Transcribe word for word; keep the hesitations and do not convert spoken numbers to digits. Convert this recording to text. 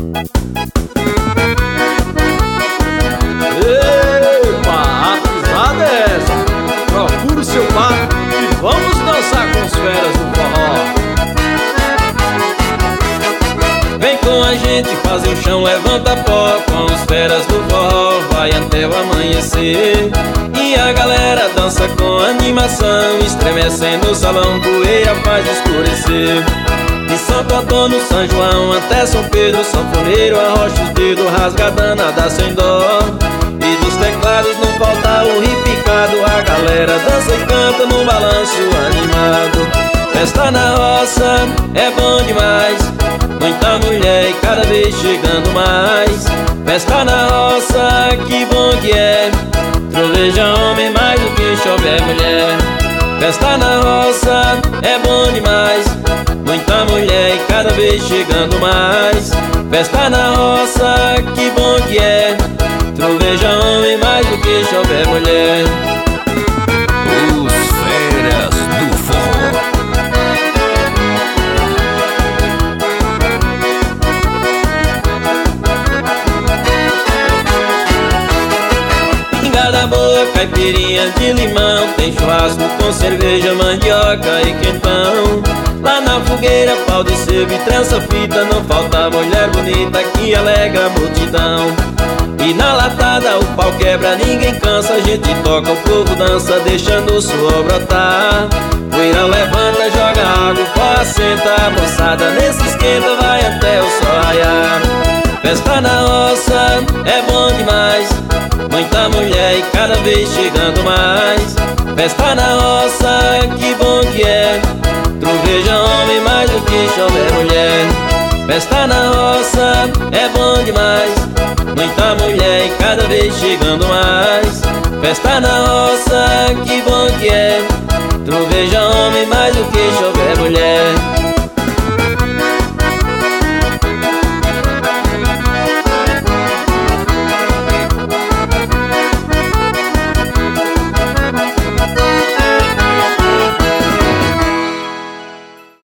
Epa, a pisada é essa. Procura o seu par e vamos dançar com os feras do forró. Vem com a gente fazer o chão, levanta pó. Com os feras do forró vai até o amanhecer. E a galera dança com animação, estremecendo o salão, poeira faz escurecer. De Santo Antônio, São João até São Pedro, sanfoneiro arrocha os dedos, rasga a danada sem dó. E dos teclados não falta o ripicado, a galera dança e canta num balanço animado. Festa na roça é bom demais, muita mulher e cada vez chegando mais. Festa na roça, que bom que é, troveja homem mais do que chover mulher. Festa na roça é bom demais, muita mulher e cada vez chegando mais. Festa na roça, que bom que é, troveja homem mais do que chover mulher. Os feras do forró. Pingada boa, caipirinha de limão, tem churrasco com cerveja, mandioca e quentão. Lá na fogueira, pau de sebo e trança fita, não falta mulher bonita que alegra a multidão. E na latada o pau quebra, ninguém cansa, a gente toca, o povo dança, deixando o suor brotar. Poeira levanta, joga água, pó senta, a moçada nesse esquenta vai até o sol raiar. Festa na roça é bom demais, muita mulher e cada vez chegando mais. Festa na roça, que bom que é, troveja homem mais do que chover mulher. Festa na roça é bom demais, muita mulher e cada vez chegando mais. Festa na roça, que bom que é, troveja homem mais do que chover mulher.